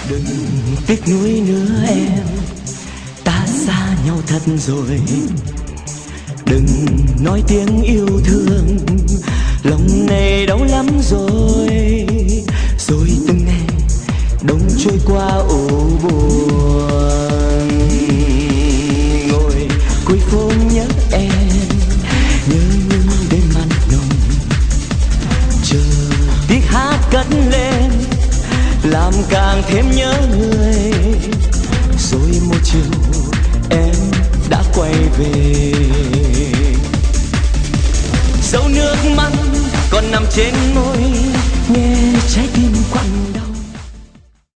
Đừng tiếc nuối nữa em, ta xa nhau thật rồi. Đừng nói tiếng yêu thương, lòng này đau lắm rồi. Rồi từng ngày đông trôi qua ủ buồn. Ngồi cuối phố nhớ em, nhớ những đêm mặn nồng. Chờ tiếng hát cất lên, làm càng thêm nhớ người. Rồi một chiều em đã quay về. Dấu nước mắt còn nằm trên